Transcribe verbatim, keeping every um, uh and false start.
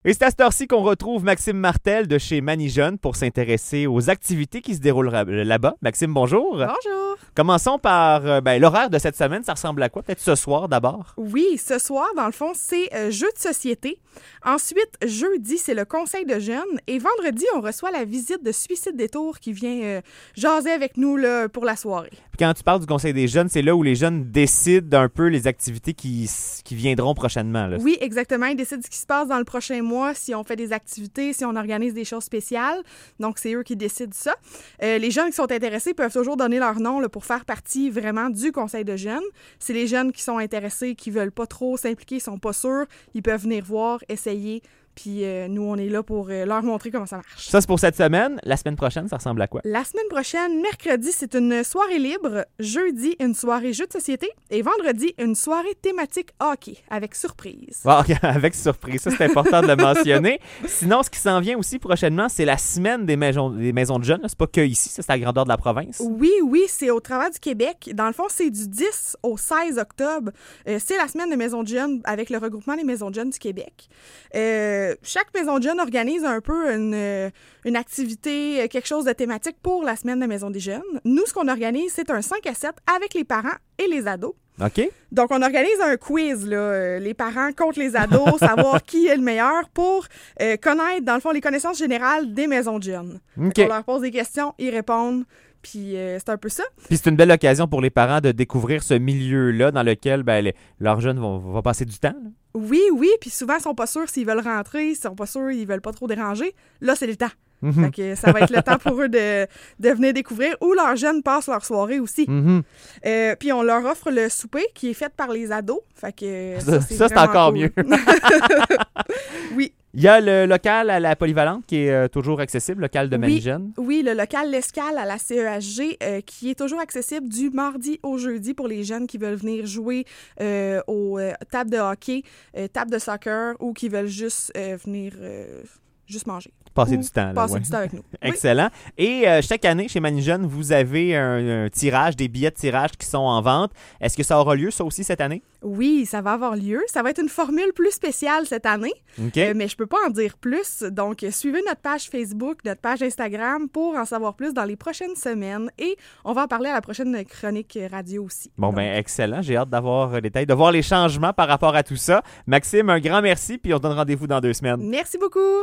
Et c'est à cette heure-ci qu'on retrouve Maxime Martel de chez Manijeune pour s'intéresser aux activités qui se déroulent là-bas. Maxime, bonjour. Bonjour. Commençons par euh, ben, l'horaire de cette semaine. Ça ressemble à quoi? Peut-être ce soir d'abord? Oui, ce soir, dans le fond, c'est euh, jeux de société. Ensuite, jeudi, c'est le conseil de jeunes. Et vendredi, on reçoit la visite de Suicide Détour qui vient euh, jaser avec nous là, pour la soirée. Puis quand tu parles du conseil des jeunes, c'est là où les jeunes décident un peu les activités qui, qui viendront prochainement. Là. Oui, exactement. Ils décident ce qui se passe dans le prochain mois, si on fait des activités, si on organise des choses spéciales. Donc, c'est eux qui décident ça. Euh, les jeunes qui sont intéressés peuvent toujours donner leur nom là, pour faire partie vraiment du conseil de jeunes. C'est les jeunes qui sont intéressés, qui veulent pas trop s'impliquer, ils sont pas sûrs, ils peuvent venir voir, essayer. Puis euh, nous, on est là pour euh, leur montrer comment ça marche. Ça, c'est pour cette semaine. La semaine prochaine, ça ressemble à quoi? La semaine prochaine, mercredi, c'est une soirée libre. Jeudi, une soirée jeux de société. Et vendredi, une soirée thématique hockey avec surprise. Ah, avec surprise, ça, c'est important de le mentionner. Sinon, ce qui s'en vient aussi prochainement, c'est la semaine des maisons, des maisons de jeunes. C'est pas que ici, ça, c'est à la grandeur de la province. Oui, oui, c'est au travers du Québec. Dans le fond, c'est du dix au seize octobre. Euh, c'est la semaine des maisons de jeunes avec le regroupement des maisons de jeunes du Québec. Euh, Chaque maison de jeunes organise un peu une, une activité, quelque chose de thématique pour la semaine de maison des jeunes. Nous, ce qu'on organise, c'est un cinq à sept avec les parents et les ados. OK. Donc, on organise un quiz, là, les parents contre les ados, savoir qui est le meilleur pour euh, connaître, dans le fond, les connaissances générales des maisons de jeunes. OK. On leur pose des questions, ils répondent. Puis euh, c'est un peu ça. Puis c'est une belle occasion pour les parents de découvrir ce milieu-là dans lequel ben, les, leurs jeunes vont, vont passer du temps. Là. Oui, oui. Puis souvent, ils sont pas sûrs s'ils veulent rentrer, ils sont pas sûrs, ils veulent pas trop déranger. Là, c'est le temps. Mm-hmm. Fait que ça va être le temps pour eux de, de venir découvrir où leurs jeunes passent leur soirée aussi. Mm-hmm. Euh, puis on leur offre le souper qui est fait par les ados. Fait que ça, ça, c'est, ça, c'est encore cool. mieux. Oui. Il y a le local à la Polyvalente qui est euh, toujours accessible, local de Manijeune. Oui, oui, le local L'Escale à la C E H G euh, qui est toujours accessible du mardi au jeudi pour les jeunes qui veulent venir jouer euh, aux euh, tables de hockey, euh, tables de soccer ou qui veulent juste euh, venir euh, juste manger. Passer Ou du temps. Là, passer ouais. du temps avec nous. Excellent. Oui. Et euh, chaque année, chez Manijeune, vous avez un, un tirage, des billets de tirage qui sont en vente. Est-ce que ça aura lieu, ça aussi, cette année? Oui, ça va avoir lieu. Ça va être une formule plus spéciale cette année, okay. euh, mais je peux pas en dire plus. Donc, suivez notre page Facebook, notre page Instagram pour en savoir plus dans les prochaines semaines. Et on va en parler à la prochaine chronique radio aussi. Bon, Donc, ben excellent. J'ai hâte d'avoir les détails, de voir les changements par rapport à tout ça. Maxime, un grand merci, puis on se donne rendez-vous dans deux semaines. Merci beaucoup.